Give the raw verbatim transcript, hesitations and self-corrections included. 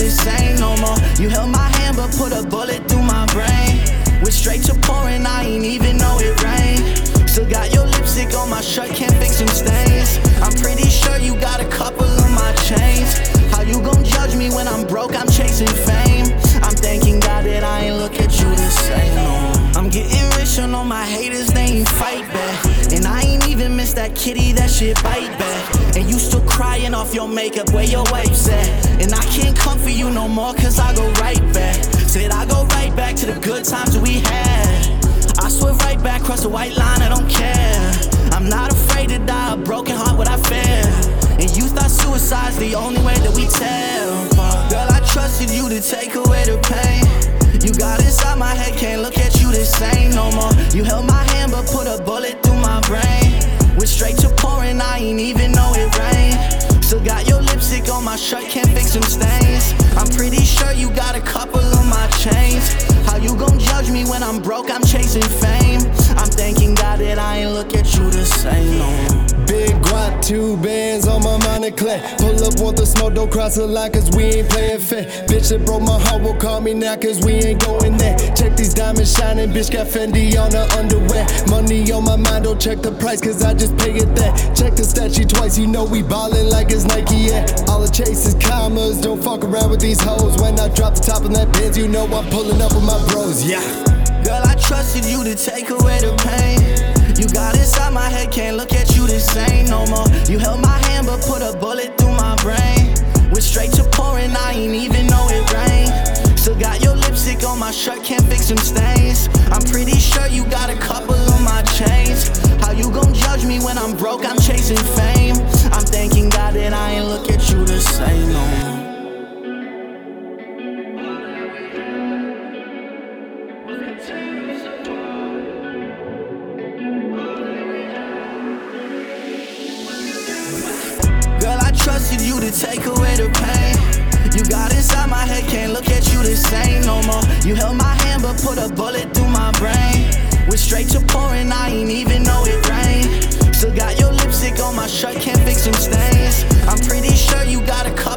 the same no more. You held my hand but put a bullet through my brain. Went straight to pouring, I ain't even know it rained. Still got your lipstick on my shirt, can't fix some stains. I'm pretty sure you got a couple of my chains. How you gon' judge me when I'm broke, I'm chasing fame. I'm thanking God that I ain't look at you the same no more. I'm getting rich on all my haters, they ain't fight back. And I ain't even miss that kitty, that shit bite back. And you still crying off your makeup, where your wife's at. And I can't come for you no more, cause I go right back. Said I go right back to the good times that we had. I swear right back, cross the white line, I don't care. I'm not afraid to die, a broken heart, what I fear. And you thought suicide's the only way that we tell. Girl, I trusted you to take away the pain. You got inside my head, can't look at you the same no more. You held my hand but put a bullet through my brain. Went straight to pouring, I ain't even know it rained. Still got your lipstick on my shirt, can't fix some stains. I'm pretty sure you got a couple of my chains. How you gon' judge me when I'm broke, I'm chasing fame. I'm thanking God that I ain't look at you the same no more. Big guap, two bands on my mind and clear. Pull up, want the smoke, don't cross the line cause we ain't playing fair. Bitch that broke my heart will call me now cause we ain't going there. Check these diamonds shining, bitch got Fendi on her underwear. Money on my mind, don't check the price cause I just pay it there. Check the statue twice, you know we ballin' like it's Nike, yeah. All the chase is commas, don't fuck around with these hoes. When I drop the top of that Benz, you know I'm pulling up with my bros, yeah. Girl, I trusted you to take away the pain. You got inside my head, can't look at you the same no more. You held my hand but put a bullet through my brain. Went straight to pouring, I ain't even know it rained. Still got your lipstick on my shirt, can't fix some stains. I'm pretty sure you got a couple of my chains. How you gon' judge me when I'm broke, I'm chasing fame. I'm thanking God that I ain't look at you the same no more. Girl, I trusted you to take away the pain. You got inside my head, can't look at you the same no more. You held my hand but put a bullet through my brain. Went straight to pouring, I ain't even know it rained. Still got your lipstick on my shirt, can't fix some stains. I'm pretty sure you got a couple